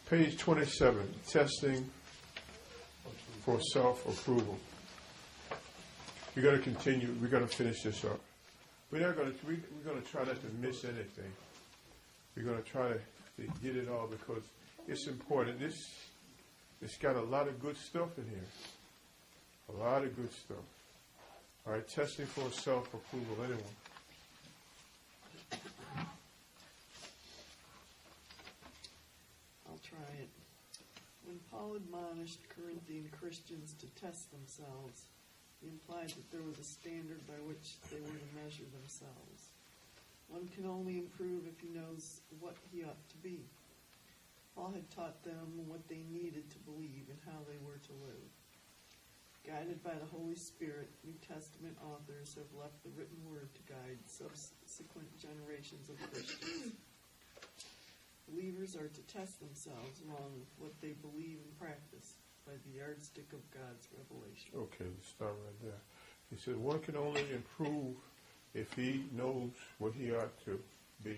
Page 27, testing for self-approval. We're going to continue. We're going to finish this up. We're going to try not to miss anything. We're going to try to get it all because it's important. It's got a lot of good stuff in here. A lot of good stuff. All right, testing for self-approval. Anyone? I'll try it. When Paul admonished Corinthian Christians to test themselves, he implied that there was a standard by which they were to measure themselves. One can only improve if he knows what he ought to be. Paul had taught them what they needed to believe and how they were to live. Guided by the Holy Spirit, New Testament authors have left the written word to guide subsequent generations of Christians. Believers are to test themselves along with what they believe and practice by the yardstick of God's revelation. Okay, let's start right there. He said one can only improve if he knows what he ought to be.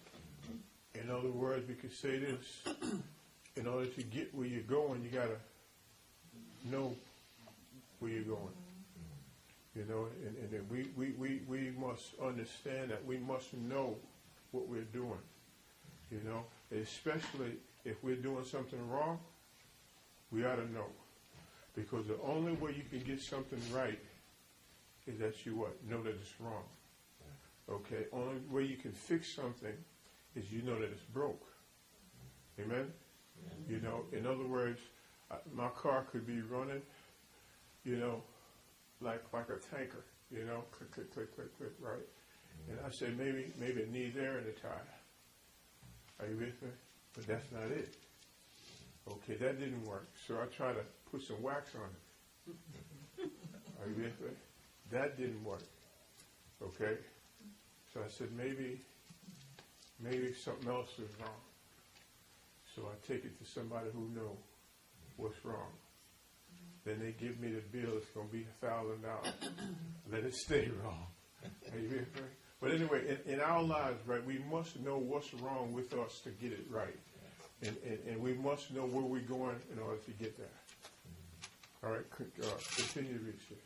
In other words, we could say this: in order to get where you're going, you got to know where you're going. You know, and then we must understand that we must know what we're doing. You know, especially if we're doing something wrong, we ought to know. Because the only way you can get something right is that you what? Know that it's wrong. Okay? Only way you can fix something is you know that it's broke. Amen? You know, in other words, my car could be running, you know, like a tanker, you know, click, click, click, click, click, right? And I say maybe it needs air in the tire. Are you with me? But that's not it. Okay, that didn't work. So I tried to put some wax on it. Are you with me? That didn't work. Okay? So I said maybe something else is wrong. So I take it to somebody who knows what's wrong. Then they give me the bill. It's going to be $1,000. Let it stay wrong. Are you with me? But anyway, in our lives, right, we must know what's wrong with us to get it right. And we must know where we're going in order to get there. All right, continue to read it.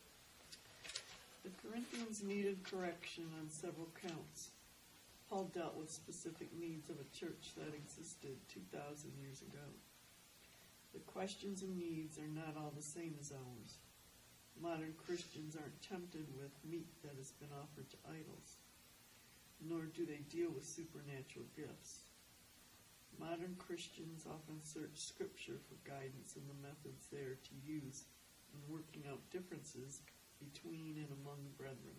The Corinthians needed correction on several counts. Paul dealt with specific needs of a church that existed 2,000 years ago. The questions and needs are not all the same as ours. Modern Christians aren't tempted with meat that has been offered to idols, nor do they deal with supernatural gifts. Modern Christians often search Scripture for guidance in the methods they are to use in working out differences between and among brethren.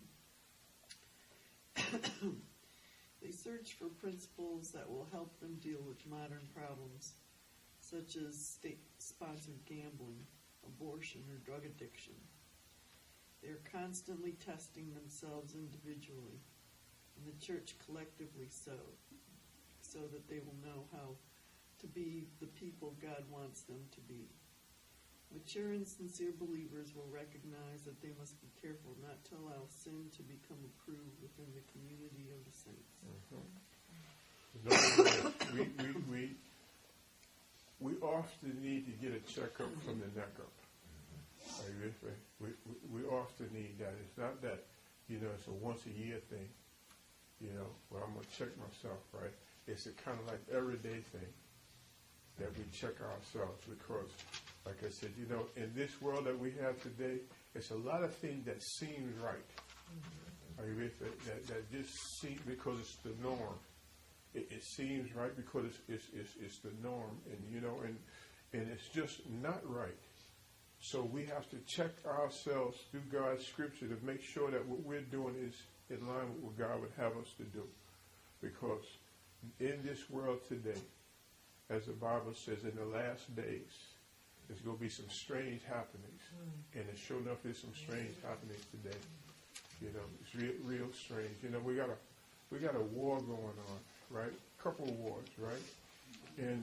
They search for principles that will help them deal with modern problems, such as state-sponsored gambling, abortion, or drug addiction. They are constantly testing themselves individually, and the church collectively so that they will know how to be the people God wants them to be. Mature and sincere believers will recognize that they must be careful not to allow sin to become approved within the community of the saints. We often need to get a checkup from the neck up. Are you with me? We often need that. It's not that, you know, it's a once-a-year thing, you know, where I'm going to check myself, right? It's a kind of like everyday thing that we check ourselves because, like I said, you know, in this world that we have today, it's a lot of things that seem right. Are you with me? That just seems, because it's the norm. It seems right because it's the norm, and you know, and it's just not right. So we have to check ourselves through God's scripture to make sure that what we're doing is in line with what God would have us to do. Because in this world today, as the Bible says, in the last days, there's going to be some strange happenings. And sure enough, there's some strange happenings today. You know, it's real strange. You know, we got a war going on, right? A couple of wars, right? And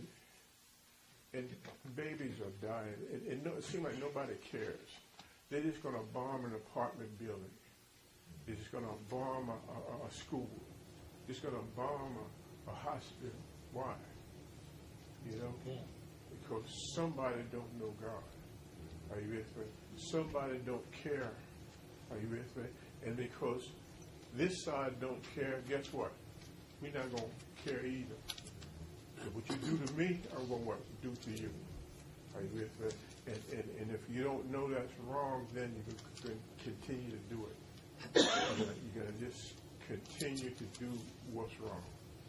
babies are dying. And it seems like nobody cares. They're just going to bomb an apartment building. They're just going to bomb a school. Just going to bomb a hospital. Why? You know, Because somebody don't know God. Are you with me? Somebody don't care. Are you with me? And because this side don't care, guess what? We're not going to care either. So what you do to me, I'm going to do to you. Are you with me? And if you don't know that's wrong, then you can continue to do it. You're going to just continue to do what's wrong.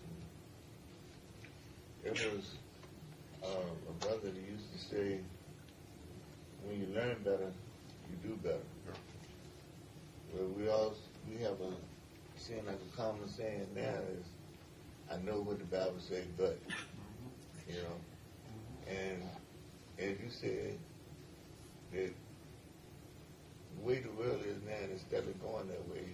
There was a brother that used to say, when you learn better, you do better. Yeah. Well, we have a saying, like a common saying now is, I know what the Bible says, but, you know. And as you said, that the way the world is now, instead of going that way,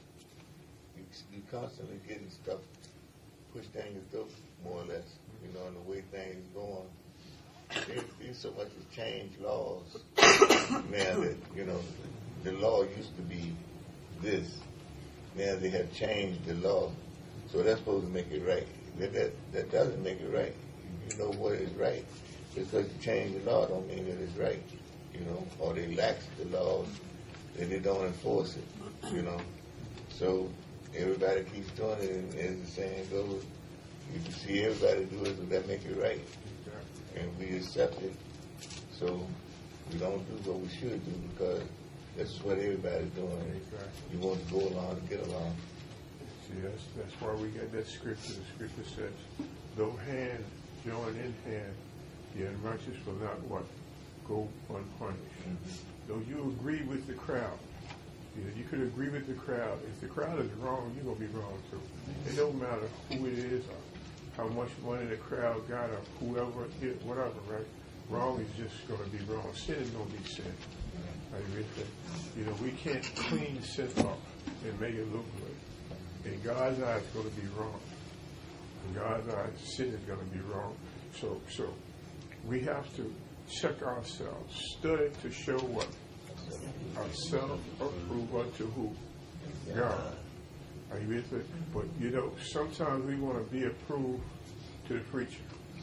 you constantly getting stuff pushed down your throat, more or less, you know, and the way things going. There's so much has changed laws now that, you know, the law used to be this. Now they have changed the law. So that's supposed to make it right. That doesn't make it right. You know what is right. Because you change the law don't mean that it's right, you know, or they lax the laws, and they don't enforce it, you know. So everybody keeps doing it, and as the saying goes, you can see everybody do it, so that make it right. And we accept it, so we don't do what we should do because this is what everybody's doing. You want to go along to get along. See, that's why we got that scripture. The scripture says, though hand join in hand, the unrighteous will not what? Go unpunished. Though you agree with the crowd, you could agree with the crowd. If the crowd is wrong, you're going to be wrong too. It don't matter who it is or how much money the crowd got or whoever, whatever, right? Wrong is just going to be wrong. Sin is going to be sin. Are you with it? You know, we can't clean sin up and make it look good. In God's eyes, it's going to be wrong. In God's eyes, sin is going to be wrong. So we have to check ourselves, study to show what? Ourselves approve unto who? God. Are you with it? But, you know, sometimes we want to be approved to the preacher.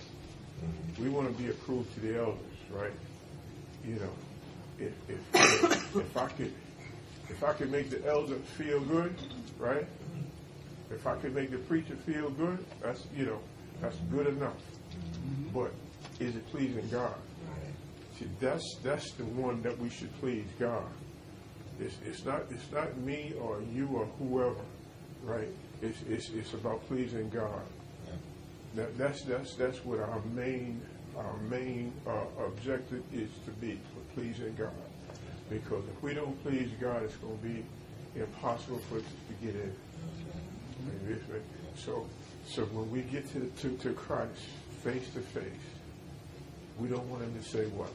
We want to be approved to the elders, right? You know, if I could make the elder feel good, right? If I could make the preacher feel good, that's good enough. But is it pleasing God? See, that's the one that we should please, God. It's not me or you or whoever, right? It's about pleasing God. That's what our main objective is to be, for pleasing God. Because if we don't please God, it's going to be impossible for us to get in. So when we get to Christ face to face, we don't want him to say what?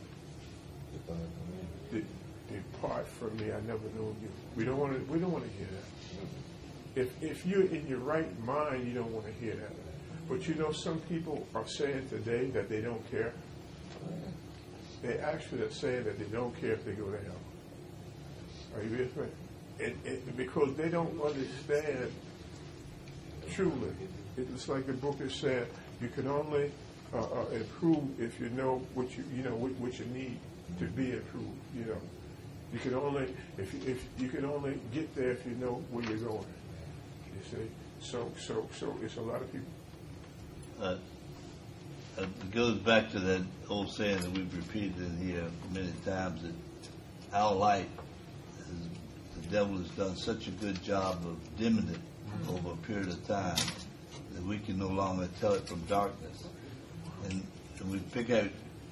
Depart from me, I never knew you. We don't want to hear that. If you're in your right mind, you don't want to hear that. But you know, some people are saying today that they don't care. They actually are saying that they don't care if they go to hell. Are you with me? And because they don't understand truly. It's like the book is saying, you can only improve if you know what you need to be improved. You know, you can only if you can only get there if you know where you're going. You see, so it's a lot of people. It goes back to that old saying that we've repeated in here many times, that our light, the devil has done such a good job of dimming it over a period of time that we can no longer tell it from darkness. And we pick out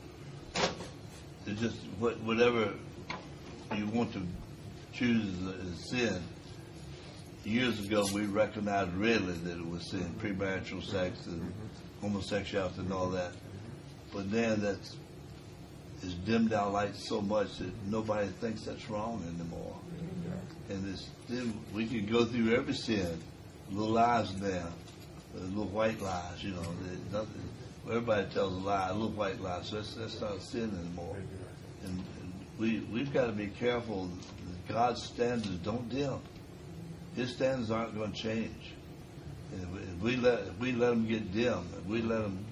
just whatever you want to choose as sin. Years ago, we recognized readily that it was sin, premarital sex and homosexuality and all that. But then it's dimmed our light so much that nobody thinks that's wrong anymore. And we can go through every sin, little lies there, little white lies, you know. Everybody tells a lie, a little white lie, so that's not sin anymore. And we've got to be careful that God's standards don't dim. His standards aren't going to change. And if we let them get dim, if we let them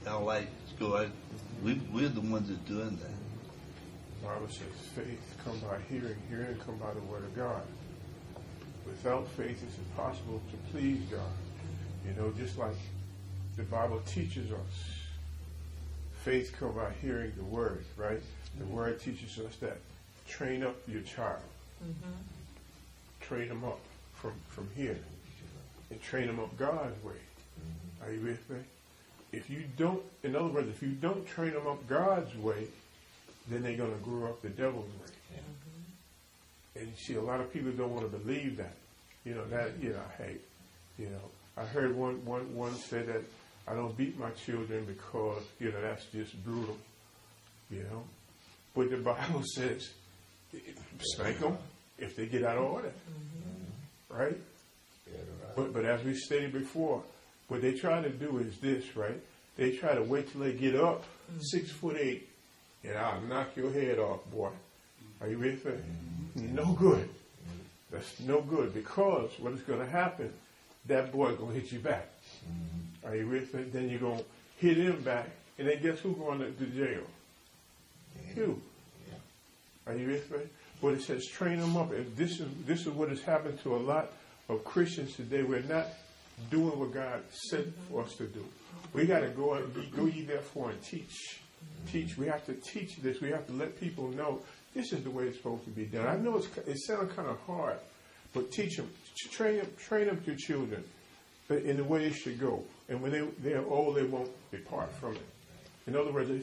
don't like school. We're the ones that doing that. The Bible says faith come by hearing, hearing come by the word of God. Without faith, it's impossible to please God. You know, just like the Bible teaches us, faith come by hearing the word, right? The word teaches us that train up your child. Train them up from here. And train them up God's way. Are you with me? If you don't, in other words, if you don't train them up God's way, then they're going to grow up the devil's way. And you see, a lot of people don't want to believe that. You know, that, you know, hey, you know, I heard one say that I don't beat my children because, you know, that's just brutal, you know. But the Bible says, spank them if they get out of order, right? But as we stated before, what they try to do is this, right? They try to wait till they get up, 6'8", and I'll knock your head off, boy. Are you with me? No good. That's no good, because what is going to happen, that boy going to hit you back. Are you with me? Then you're going to hit him back, and then guess who's going to jail? You. Are you with me? But it says train them up. And this is what has happened to a lot of Christians today. We're not doing what God said for us to do. We got to go ye therefore and teach. Teach. We have to teach this. We have to let people know this is the way it's supposed to be done. I know it sounds kind of hard, but teach them. Train up your children in the way they should go. And when they're old, they won't depart from it. In other words,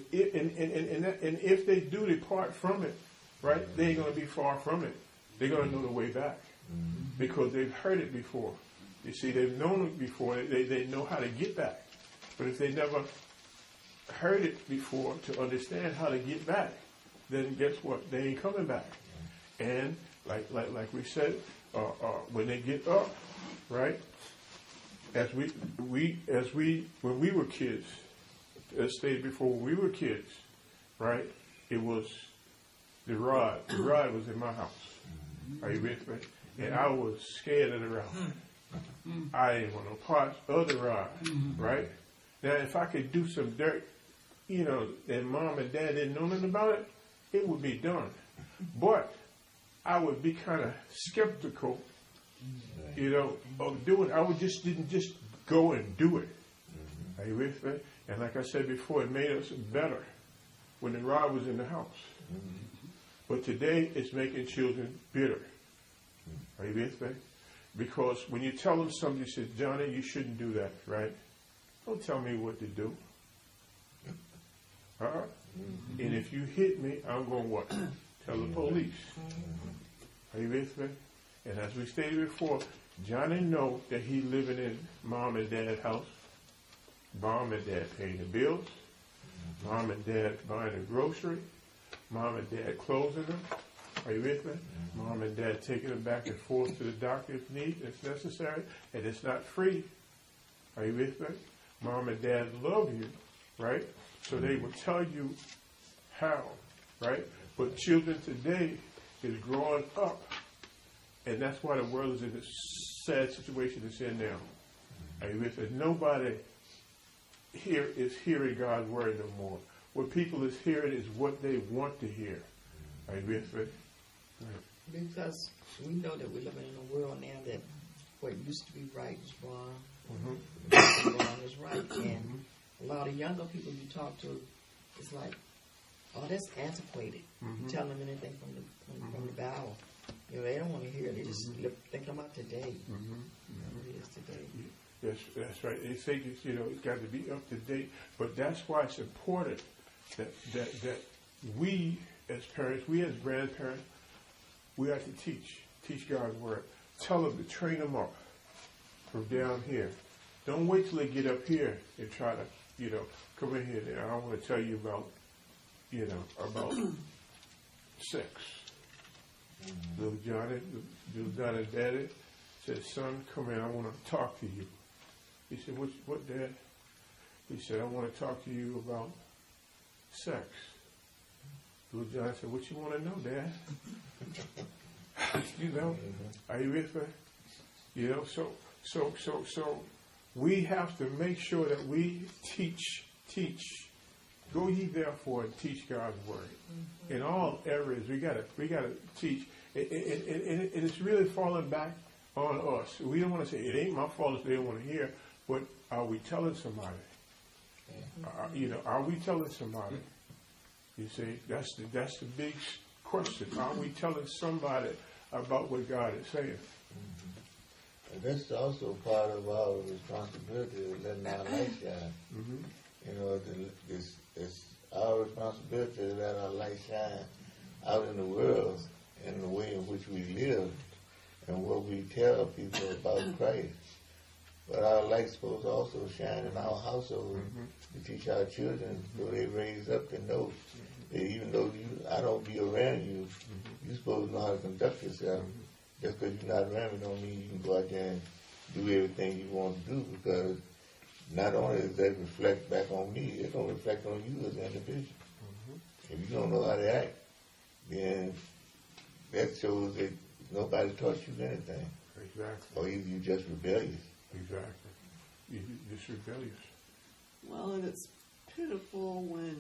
if they do depart from it, right, they ain't going to be far from it. They're going to know the way back because they've heard it before. You see, they've known it before. They know how to get back. But if they never heard it before to understand how to get back, then guess what? They ain't coming back. And like we said, when they get up, right? When we were kids, as stated before, when we were kids, right? It was the rod. The rod was in my house. Are you with me? And I was scared of the rod. I didn't want no parts of the rod, right? Now, if I could do some dirt, you know, and mom and dad didn't know nothing about it, it would be done. But I would be kind of skeptical, you know, of doing it. I didn't just go and do it. Are you with me? And like I said before, it made us better when the rod was in the house. But today, it's making children bitter. Are you with me? Because when you tell them something, you say, Johnny, you shouldn't do that, right? Don't tell me what to do. And if you hit me, I'm going to what? Tell the police. Are you with me? And as we stated before, Johnny know that he living in mom and dad's house. Mom and dad paying the bills. Mom and dad buying the grocery. Mom and dad closing them. Are you with me? Mom and dad taking them back and forth to the doctor if if necessary. And it's not free. Are you with me? Mom and dad love you, right? So they will tell you how, right? But children today is growing up, and that's why the world is in this sad situation it's in now. Are you with me? Nobody here is hearing God's word no more. What people is hearing is what they want to hear. Are you with me? Right. Because we know that we're living in a world now that what used to be right is wrong. Wrong is right. And a lot of younger people you talk to, it's like, oh, that's antiquated. You tell them anything from the Bible. You know, they don't want to hear it. They just thinking about today. You know, it is today. Yes, that's right. They say it's, you know, it's got to be up to date. But that's why it's important that we as parents, we as grandparents, we have to teach God's word. Tell them to train them up from down here. Don't wait till they get up here and try to, you know, come in here. I want to tell you about, you know, about sex. Little Johnny daddy said, son, come in, I want to talk to you. He said, what, Dad? He said, I want to talk to you about sex. Little Johnny said, what you want to know, Dad? You know, are you with me? You know, so we have to make sure that we teach teach. Go ye therefore and teach God's word. In all areas, we gotta teach. And it's really falling back on us. We don't want to say, it ain't my fault if they don't want to hear, but are we telling somebody? Are we telling somebody? You see, that's the big question. Are we telling somebody about what God is saying? And that's also part of our responsibility of letting our light shine. You know, it's our responsibility to let our light shine out in the world in the way in which we live and what we tell people about Christ. But our light's supposed to also shine in our household to teach our children so they raise up to know that even though I don't be around you, you're supposed to know how to conduct yourself. Just because you're not around me don't mean you can go out there and do everything you want to do, because not only does that reflect back on me, it's going to reflect on you as an individual. If you don't know how to act, then that shows that nobody taught you anything. Exactly. Or either you're just rebellious. Exactly. You're just rebellious. Well, and it's pitiful when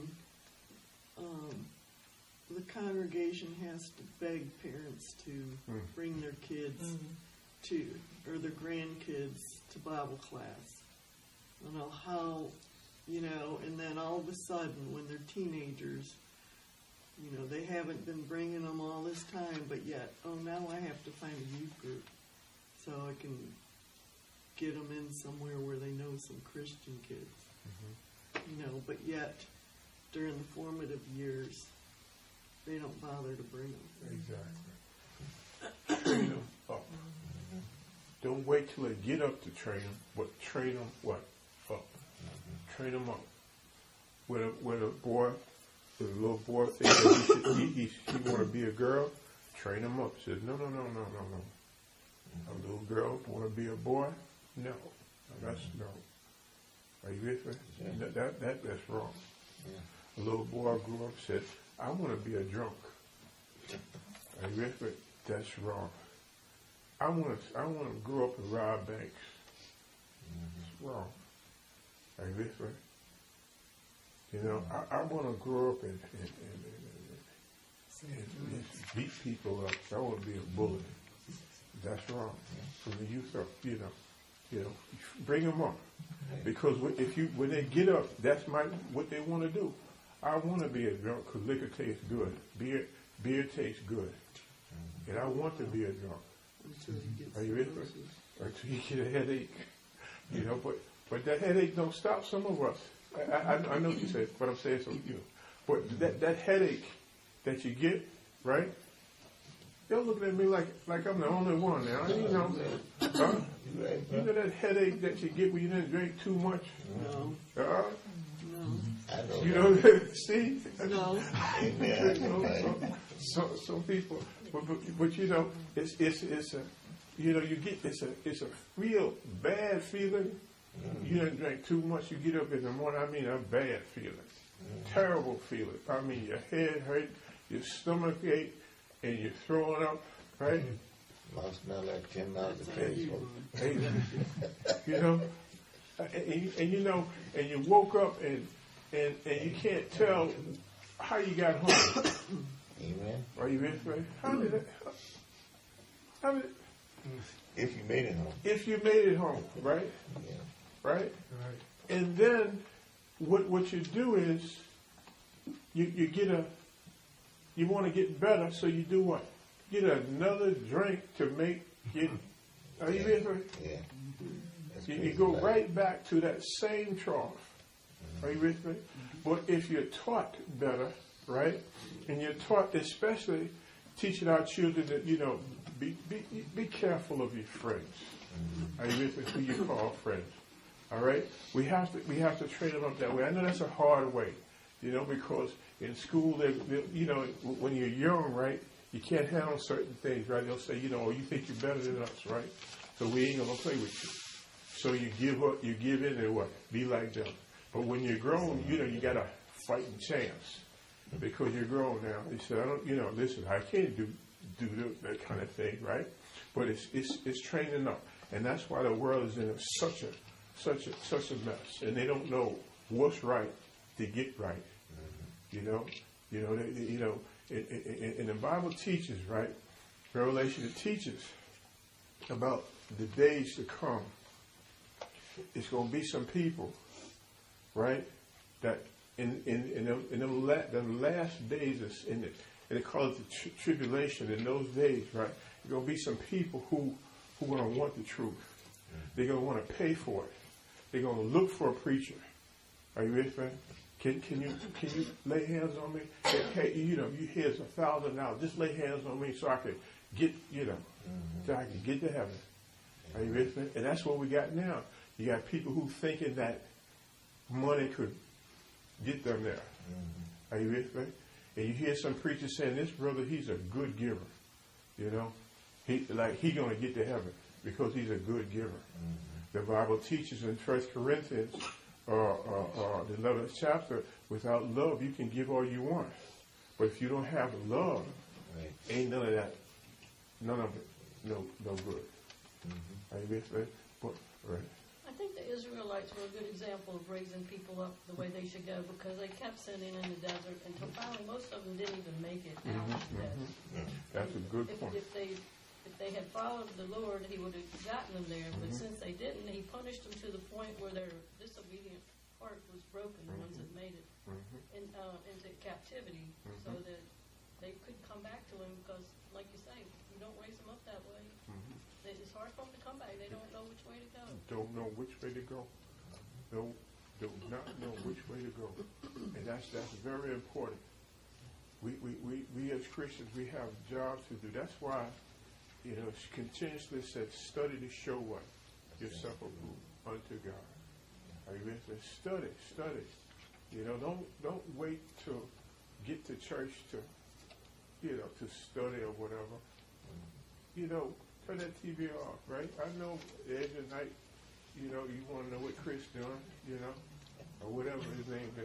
the congregation has to beg parents to bring their kids to, or their grandkids to Bible class. I don't know how, and then all of a sudden when they're teenagers, they haven't been bringing them all this time, but yet, now I have to find a youth group so I can get them in somewhere where they know some Christian kids. But yet, during the formative years, they don't bother to bring them. Exactly. Train them up. Don't wait till they get up to train them, but train them what? Up. Train them up. When a little boy thinks that he want to be a girl, train him up. Says, no. A little girl want to be a boy? No. That's no. Are you with me? Yeah. That's wrong. Yeah. A little boy grew up and said, I want to be a drunk. Are you with me? That's wrong. I want to grow up and rob banks. It's wrong. Are you with me? I want to grow up and beat people up. I want to be a bully. That's wrong. From the youth up, bring them up. Because when they get up, that's what they want to do. I want to be a drunk because liquor tastes good. Beer tastes good. And I want to be a drunk. Are you with me? Until you get a headache. But that headache don't stop some of us. I know what you said, but I'm saying so, But that headache that you get, right? They're looking at me like I'm the only one now. Huh? You know that headache that you get when you didn't drink too much? No. No. See? No. Some people, but it's a real bad feeling. You didn't drink too much. You get up in the morning. A bad feeling, terrible feeling. Your head hurt, your stomach ache, and you're throwing up, right? Mouth smell like 10 miles of crazy smoke. And you woke up and you can't tell how you got home. Amen. Are you with me? How did it? If you made it home. If you made it home, right? Yeah. Right? And then what you do is you want to get better, so you do what? Get another drink to make it. Are you with me? Yeah. You go right back to that same trough. Are you with me? But if you're taught better, right? And you're taught, especially teaching our children that, be careful of your friends. Are you with me? Who you call friends. All right? We have to train them up that way. I know that's a hard way, because in school, when you're young, right, you can't handle certain things, right? They'll say, you think you're better than us, right? So we ain't going to play with you. So you give up, you give in and what? Be like them. But when you're grown, you got a fighting chance because you're grown now. He said, listen, I can't do that kind of thing, right? But it's training up. And that's why the world is in such a mess. And they don't know what's right to get right. You know, and the Bible teaches, right? Revelation, it teaches about the days to come. It's going to be some people, right, that in the last days, and they call it the tribulation. In those days, right, there's going to be some people who are going to want the truth. They're going to want to pay for it. They're going to look for a preacher. Are you with me? Can you lay hands on me? Hey, you here's $1,000. Just lay hands on me so I can get, so I can get to heaven. Are you with me? And that's what we got now. You got people who thinking that money could get them there. Are you with me? And you hear some preachers saying, this brother, he's a good giver. He gonna get to heaven because he's a good giver. The Bible teaches in 1 Corinthians, the 11th chapter, without love, you can give all you want. But if you don't have love, ain't none of it, no good. Are you with me? Right. I think the Israelites were a good example of raising people up the way they should go, because they kept sending in the desert until finally most of them didn't even make it out of the desert. That's a good point. If they had followed the Lord, he would have gotten them there. But since they didn't, he punished them to the point where their disobedient heart was broken, the ones that made it into captivity, so that they could come back to him, because, like you say, you don't raise them up that way. It's hard for them to come back. They don't know which way to go. Don't know which way to go. Do not know which way to go. And that's very important. We as Christians, we have jobs to do. That's why, it's continuously said, study to show what? Yourself approved unto God. Are you with me? Study. Don't wait to get to church to study or whatever. Turn that TV off, right? I know every night, you want to know what Chris doing, or whatever his name is.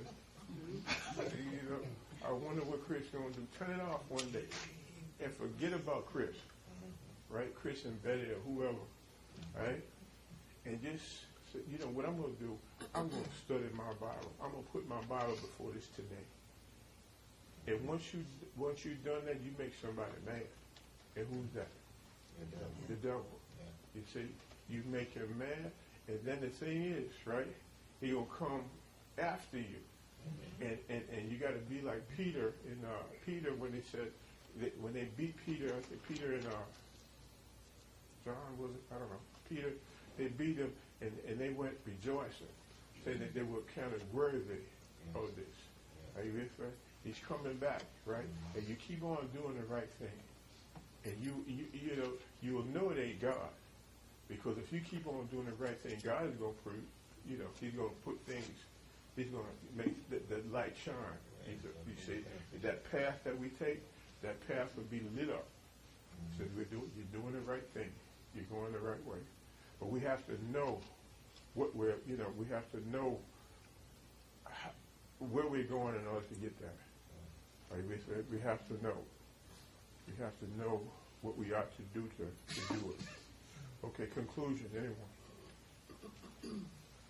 I wonder what Chris going to do. Turn it off one day and forget about Chris, right? Chris and Betty or whoever, right? And just, what I'm going to do, I'm going to study my Bible. I'm going to put my Bible before this today. And once you've done that, you make somebody mad. And who's that? The devil. You see, you make him mad, and then the thing is, right, he'll come after you. And you got to be like Peter in Peter when they said when they beat Peter. I think Peter and John, was it? I don't know. Peter, they beat him, and they went rejoicing, saying that they were counted worthy of this. Are you with me? He's coming back, right? And you keep on doing the right thing. And you'll know it ain't God. Because if you keep on doing the right thing, God is going to prove, he's going to put things, he's going to make the light shine. You see, that path that we take, that path will be lit up. So you're doing the right thing. You're going the right way. But we have to know what we have to know where we're going in order to get there. Right? We have to know. We have to know what we ought to do to do it. Okay, conclusion, anyone?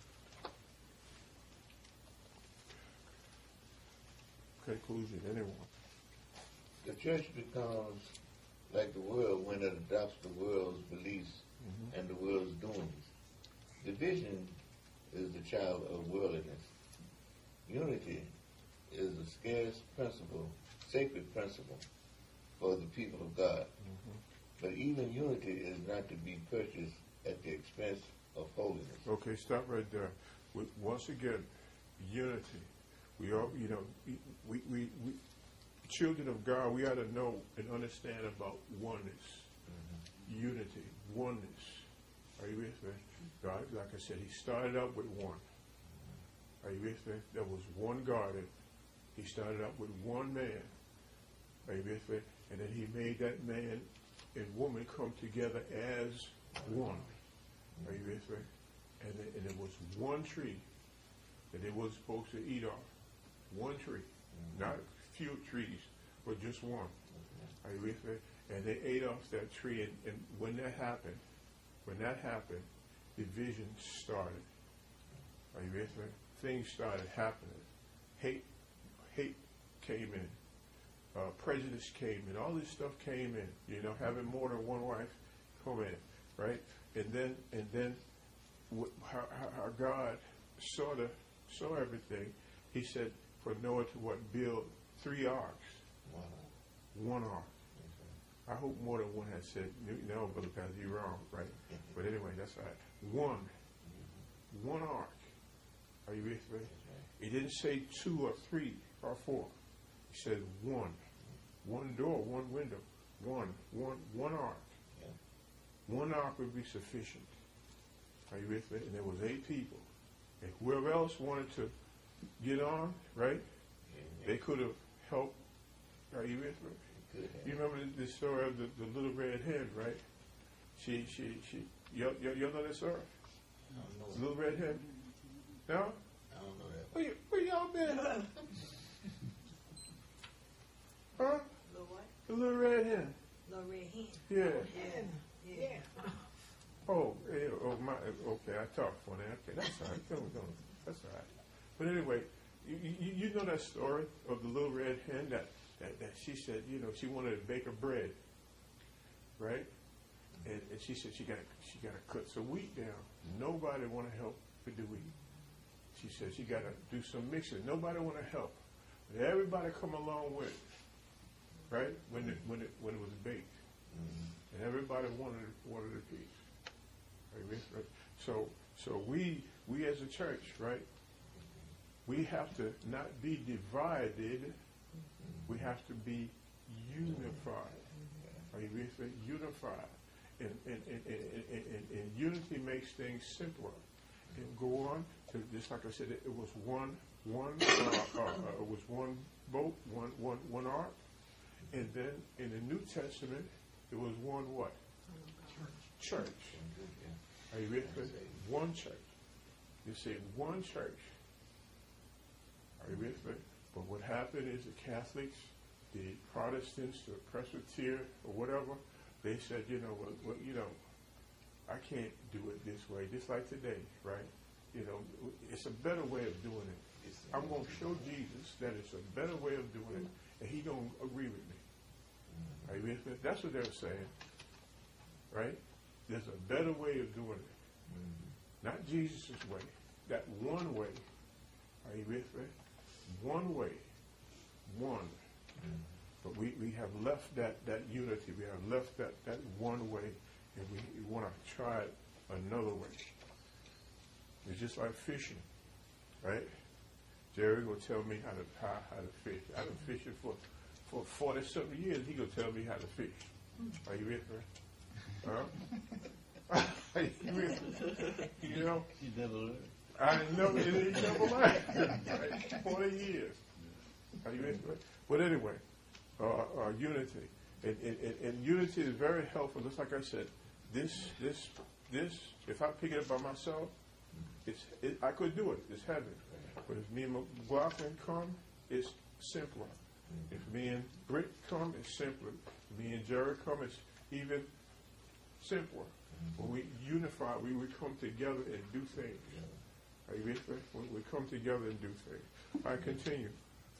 Conclusion, anyone? The church becomes like the world when it adopts the world's beliefs and the world's doings. Division is the child of worldliness. Unity is a scarce principle, sacred principle for the people of God. But even unity is not to be purchased at the expense of holiness. Okay, stop right there. Once again, unity. We all, we children of God, we ought to know and understand about oneness, unity, oneness. Are you with me? God, like I said, he started out with one. Are you with me? There was one garden. He started out with one man. Are you with me? And then he made that man and woman come together as one. Are you with me? And there was one tree that they were supposed to eat off. One tree. Not a few trees, but just one. Are you with me? And they ate off that tree, and when that happened, division started. Are you with me? Things started happening. hate came in. Prejudice came in. All this stuff came in. You know, having more than one wife come in, right? And then, how God saw everything. He said for Noah to build 3 arks. Wow. One ark. I hope more than one has said, no, Brother Pastor, you're wrong, right? But anyway, that's all right. One ark. Are you with me? He didn't say 2 or 3 or 4. He said one. One door, one window, one ark. Yeah. One ark would be sufficient. Are you with me? And there was 8 people. And whoever else wanted to get on, right? They could have helped. Are you with me? You remember the story of the little red hen, right? You know that story? I don't know. The little red hen? No? I don't know that. Where y'all been? Huh? Little what? The little red hen. Little red hen. Yeah. Yeah. Oh, my. Okay, I talked funny. Okay, that's all right. Don't. That's all right. But anyway, you know that story of the little red hen that she said, you know, she wanted to bake a bread, right? And she said she got to cut some wheat down. Nobody want to help with the wheat. She said she got to do some mixing. Nobody want to help. But everybody come along with it, right? When it was baked, and everybody wanted a piece. Right? So we as a church, right? We have to not be divided. We have to be unified. Are you with me? Unified. And unity makes things simpler. And go on to, just like I said, it was one boat, one ark, and then in the New Testament it was one what? Church. Are you with me? One church. You say one church. Are you with me? But what happened is the Catholics, the Protestants, the Presbyterian, or whatever, they said, I can't do it this way, just like today, right? It's a better way of doing it. I'm going to show Jesus that it's a better way of doing it, and he going to agree with me. Are you with me? That's what they're saying, right? There's a better way of doing it. Not Jesus' way. That one way. Are you with me? One way. One. But we have left that unity. We have left that one way, and we want to try it another way. It's just like fishing, right? Jerry will tell me how to fish. I've been fishing for 40-something years. He gonna tell me how to fish. Are you with me? Huh? Are you with me? You never learned. I never learned. Right? 40 years. Are you with me? But anyway, unity. And unity is very helpful. Just like I said, this, if I pick it up by myself, I could do it. It's heavy. But if me and McLaughlin come, it's simpler. If me and Britt come, it's simpler. If me and Jerry come, it's even simpler. When we unify, we come together and do things. Are you with me? When we come together and do things. I continue.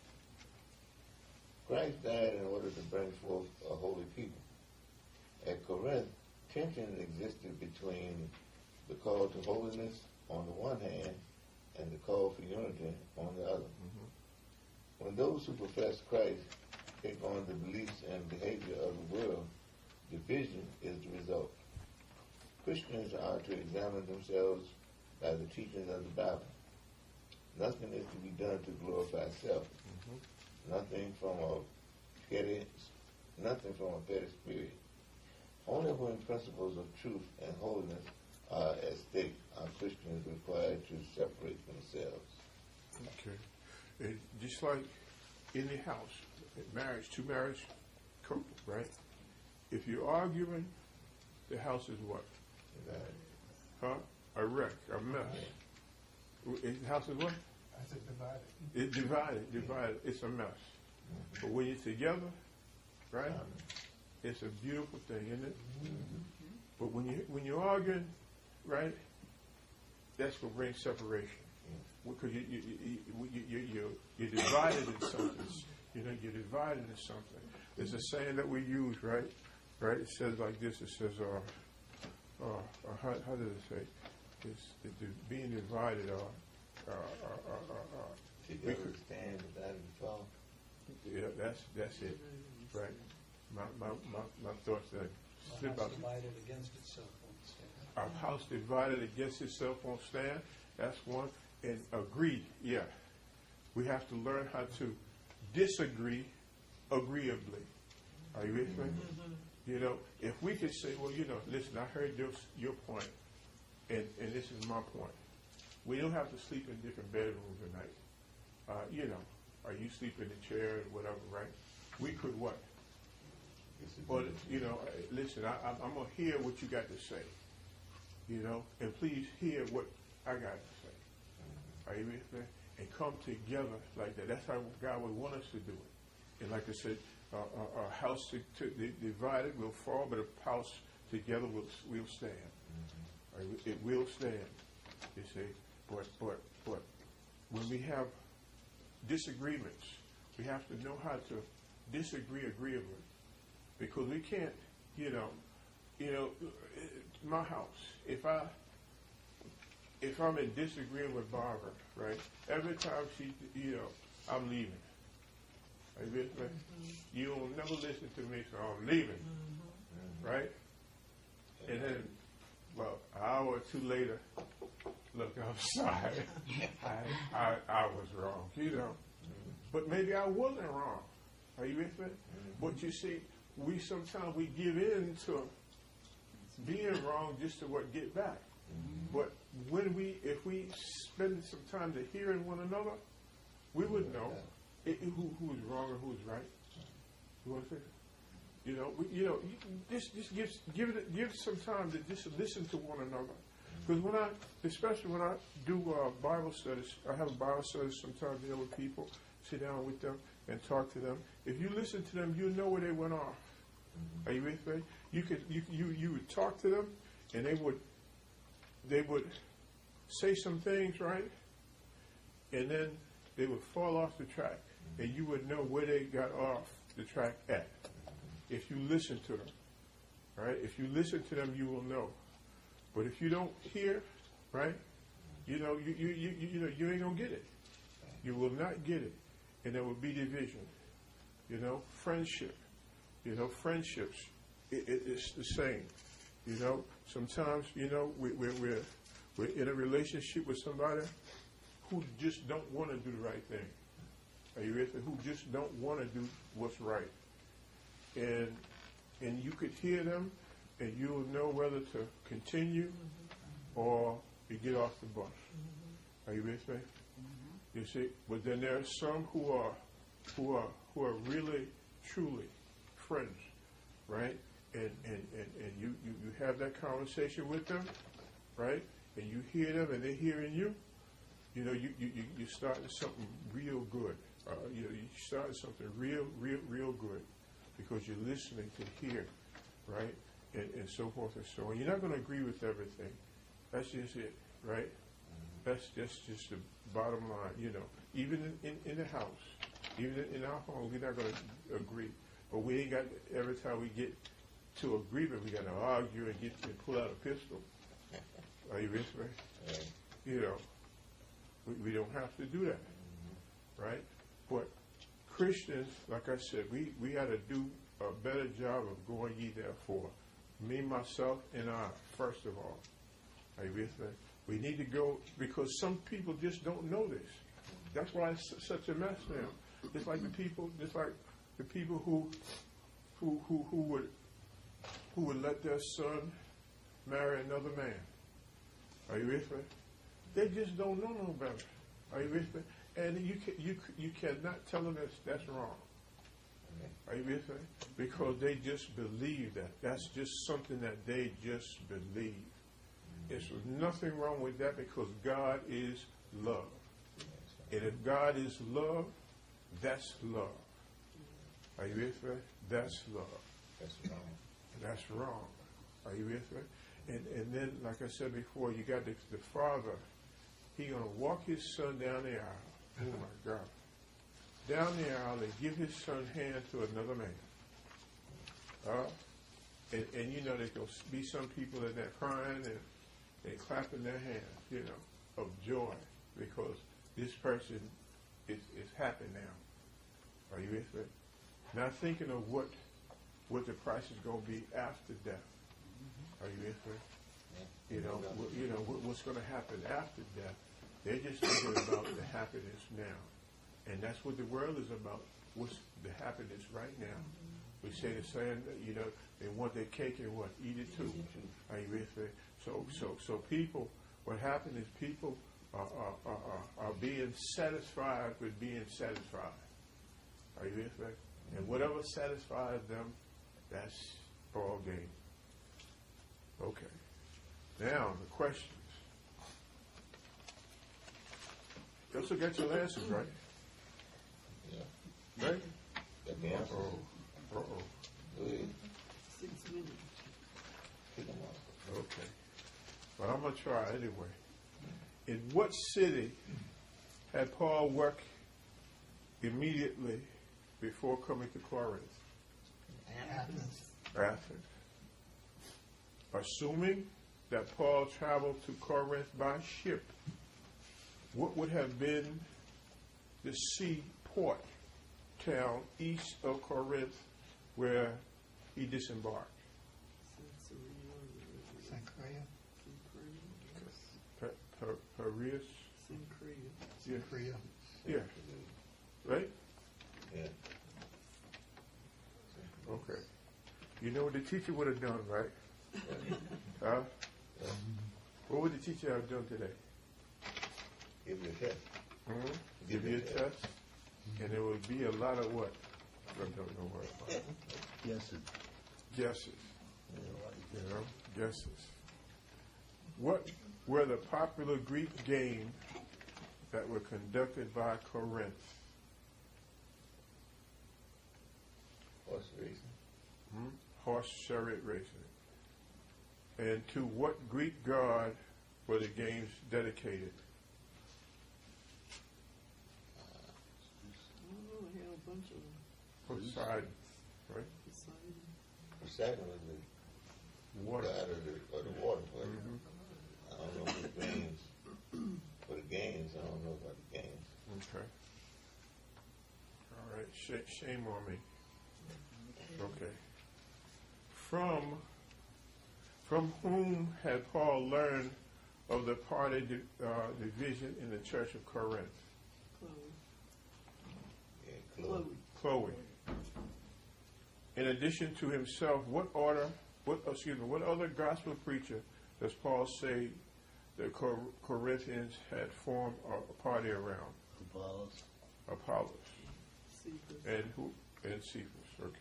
Christ died in order to bring forth a holy people. At Corinth, tension existed between the call to holiness on the one hand and the call for unity on the other. When those who profess Christ take on the beliefs and behavior of the world, division is the result. Christians are to examine themselves by the teachings of the Bible. Nothing is to be done to glorify self. Nothing from a petty spirit. Only when principles of truth and holiness are at stake are Christians required to separate themselves. Okay. Just like in the house, two marriage couple, right? If you're arguing, the house is what? Huh? A wreck, a mess. The house is what? I said divided. It's divided. It's a mess. But when you're together, right? It's a beautiful thing, isn't it? But when you're arguing, right? That's what brings separation. because you're divided in something. You know, you're divided in something. There's a saying that we use, right? Right? It says like this. It says, how does it say? It's being divided. Together we stand, divided we fall. Yeah, that's it. Right. My thoughts that slip out. Divided against itself won't stand. A house divided against itself won't stand. That's one. And agree, yeah. We have to learn how to disagree agreeably. Are you with me? You know, if we could say, well, you know, listen, I heard your point, and this is my point. We don't have to sleep in different bedrooms tonight. You know, or you sleep in the chair or whatever, right? We could what? Or, you know, listen, I'm going to hear what you got to say, you know, and please hear what I got to say. Are you with me? And come together like that. That's how God would want us to do it. And like I said, a house divided will fall, but a house together will stand. It will stand, you see. But when we have disagreements, we have to know how to disagree agreeably. Because we can't, you know, my house, if I'm in disagreement with Barbara, right, every time she, you know, I'm leaving. Are you with me? You will never listen to me, so I'm leaving. Right? And then, well, an hour or two later, look, I'm sorry. I was wrong, you know. But maybe I wasn't wrong. Are you with me? But you see, sometimes we give in to being wrong just to get back. But if we spend some time to hearing one another, we would know who is wrong and who is right. You want to say? Just give some time to just listen to one another. Because especially when I do Bible studies, I have a Bible study sometimes deal with people, sit down with them and talk to them. If you listen to them, you know where they went off. Are you with me? You would talk to them, and they would say some things, right? And then they would fall off the track, and you would know where they got off the track at. If you listen to them, right? If you listen to them, you will know. But if you don't hear, right? You know, you ain't gonna get it. You will not get it, and there will be division. You know, friendship. You know, friendships. It's the same. You know, sometimes we're in a relationship with somebody who just don't want to do the right thing. Are you with me? Who just don't want to do what's right. And you could hear them, and you'll know whether to continue or you get off the bus. Are you with me? You see, but then there are some who are really, truly friends, right? And you have that conversation with them, right? And you hear them, and they're hearing you. You know, you starting something real good. You starting something real good, because you're listening to hear, right? And so forth and so on. You're not going to agree with everything. That's just it, right? That's just the bottom line. You know, even in the house, even in our home, we're not going to agree. But we ain't got, every time we get to agreement, we got to argue and pull out a pistol. Are you with me? Right. You know, we don't have to do that, right? But Christians, like I said, we got to do a better job of going ye therefore. Me, myself, and I, first of all. Are you with me? We need to go, because some people just don't know this. That's why it's such a mess now. Just like the people who would let their son marry another man. Are you with me? They just don't know no better. Are you with me? And you cannot tell them that's wrong. Are you with me? Because they just believe that. That's just something that they just believe. There's nothing wrong with that, because God is love. And if God is love, that's love. Are you with me? That's love. That's wrong. That's wrong. Are you with me? And then, like I said before, you got the Father. He's going to walk his son down the aisle. Oh, my God. Down the aisle and give his son's hand to another man. And you know, there's going to be some people that are crying and clapping their hands, you know, of joy because this person is happy now. Are you with me? Not thinking of what the price is going to be after death. Are you with me? You know what's going to happen after death. They're just thinking about the happiness now. And that's what the world is about. What's the happiness right now? We say the same, you know, they want their cake and what? Eat it too. Are you with me? So people, what happens is people are being satisfied with being satisfied. Are you with me? And whatever satisfies them, that's all game. Okay. Now, the questions. You also got your answers, right? Yeah. Right? Got the answers. Uh-oh. Go ahead. 6 minutes. Pick them up. Okay. But I'm going to try anyway. In what city had Paul worked immediately before coming to Corinth? Athens. Athens. Assuming that Paul traveled to Corinth by ship, what would have been the seaport town east of Corinth where he disembarked? Sancrea. Piraeus? Yeah. Sancrea. Yeah. Right? Yeah. Okay. You know what the teacher would have done, right? Huh? What would the teacher have done today? Give you a test. Hmm? Give you a test? And there would be a lot of what? I don't know what. Yes, Guesses. You know, guesses. What were the popular Greek games that were conducted by Corinth? Horse racing. Horse chariot racing. And to what Greek god were the games dedicated? Oh, I had a bunch of them. Poseidon, right? Poseidon. Poseidon was the Water. god of the water. But I don't know for the games. For the games, I don't know about the games. Okay. All right. Shame on me. Okay. From whom had Paul learned of the party division in the church of Corinth? Yeah, Chloe. Chloe. In addition to himself, what other gospel preacher does Paul say the Corinthians had formed a party around? Apollos. Cephas. And who? And Cephas. Okay.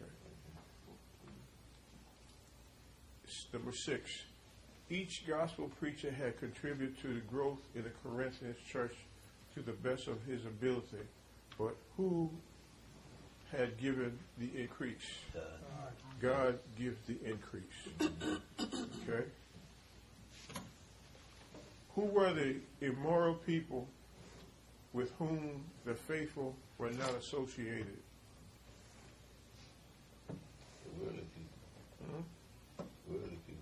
Number 6. Each gospel preacher had contributed to the growth in the Corinthian church to the best of his ability, but who had given the increase? God gives the increase. Okay? Who were the immoral people with whom the faithful were not associated? The worldly people. Worldly people.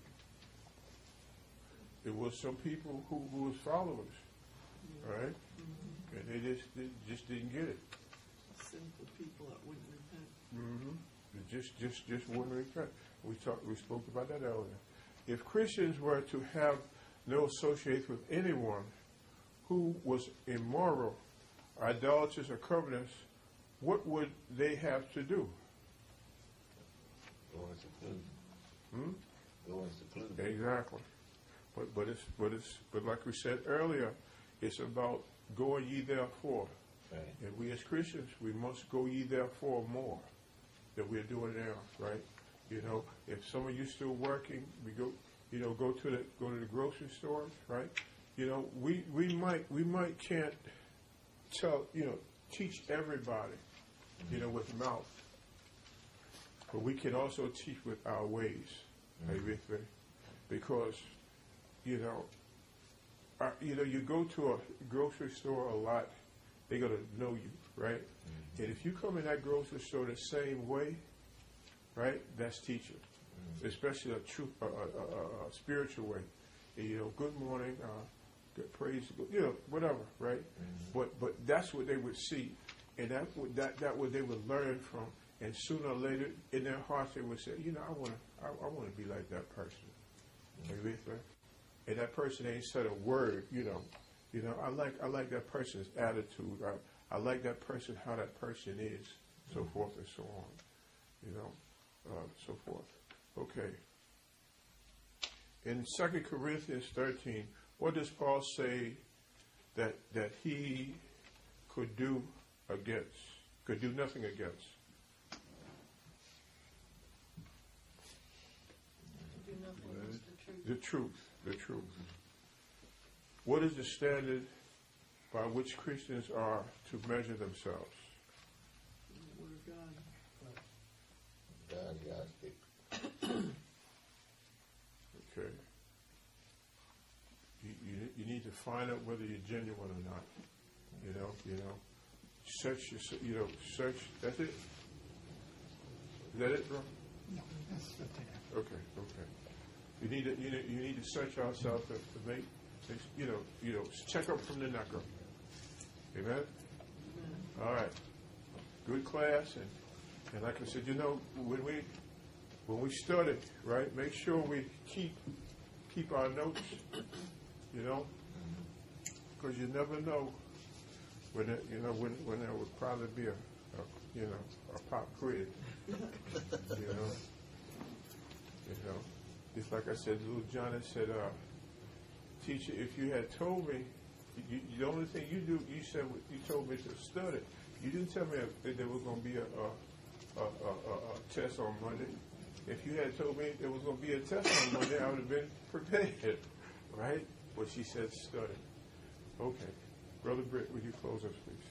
It was some people who was followers, right? And they just didn't get it. Sinful people that wouldn't repent. Just wouldn't repent. We spoke about that earlier. If Christians were to have no associates with anyone who was immoral, idolatrous, or covetous, what would they have to do? Go in seclusion. Go in seclusion. Exactly. But like we said earlier, it's about going ye therefore. Right. And we as Christians, we must go ye therefore more than we're doing now, right? You know, if some of you still working, we go, you know, go to the grocery stores, right? You know, we might can't teach everybody, you know, with mouth, but we can also teach with our ways, are you with me? Because, you know, you go to a grocery store a lot, they're going to know you, right? And if you come in that grocery store the same way, right, that's teaching, especially a spiritual way. Good morning, good praise, whatever, right? But that's what they would see, and that what they would learn from, and sooner or later in their hearts they would say, I want to be like that person. Amen. And that person ain't said a word, I like that person's attitude. I like that person, how that person is, so forth and so on, so forth. Okay. In 2 Corinthians 13, what does Paul say that he could do nothing against? Do nothing against the truth. The truth. What is the standard by which Christians are to measure themselves? The Word of God. God, yardstick. Okay. You need to find out whether you're genuine or not. Search your, search. That's it. Is that it, bro? No, that's the thing. Okay. You need to search ourselves to make, check up from the knuckle. Amen. All right. Good class, and like I said, when we study, right, make sure we keep our notes, because you never know when there would probably be a pop quiz, Just like I said, little Johnny said, teacher, if you had told me, the only thing you told me to study. You didn't tell me that there was going to be a test on Monday. If you had told me there was going to be a test on Monday, I would have been prepared, right? But she said study. Okay. Brother Britt, would you close us, please?